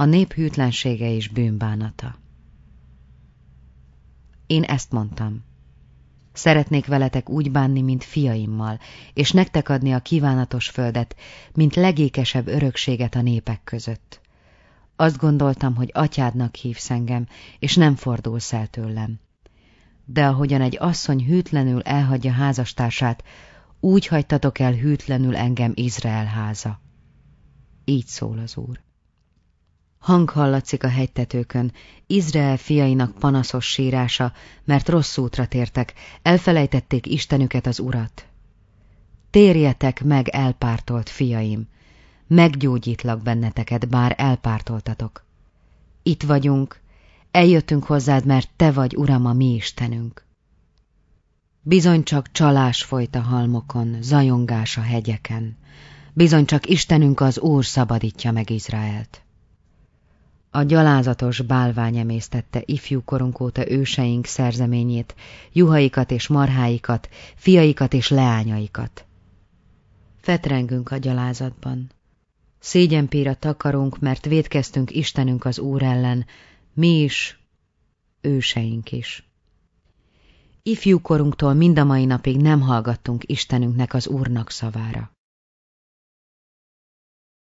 A nép hűtlensége és bűnbánata. Én ezt mondtam. Szeretnék veletek úgy bánni, mint fiaimmal, és nektek adni a kívánatos földet, mint legékesebb örökséget a népek között. Azt gondoltam, hogy atyádnak hívsz engem, és nem fordulsz el tőlem. De ahogyan egy asszony hűtlenül elhagyja házastársát, úgy hagytatok el hűtlenül engem Izrael háza. Így szól az Úr. Hang hallatszik a hegytetőkön, Izrael fiainak panaszos sírása, mert rossz útra tértek, elfelejtették Istenüket, az Urat. Térjetek meg, elpártolt fiaim, meggyógyítlak benneteket, bár elpártoltatok. Itt vagyunk, eljöttünk hozzád, mert te vagy, Uram, a mi Istenünk. Bizony csak csalás folyt a halmokon, zajongás a hegyeken, bizony csak Istenünk, az Úr szabadítja meg Izraelt. A gyalázatos bálvány emésztette ifjúkorunk óta őseink szerzeményét, juhaikat és marháikat, fiaikat és leányaikat. Fetrengünk a gyalázatban. Szégyenpíra takarunk, mert vétkeztünk Istenünk, az Úr ellen, mi is, őseink is. Ifjúkorunktól mind a mai napig nem hallgattunk Istenünknek, az Úrnak szavára.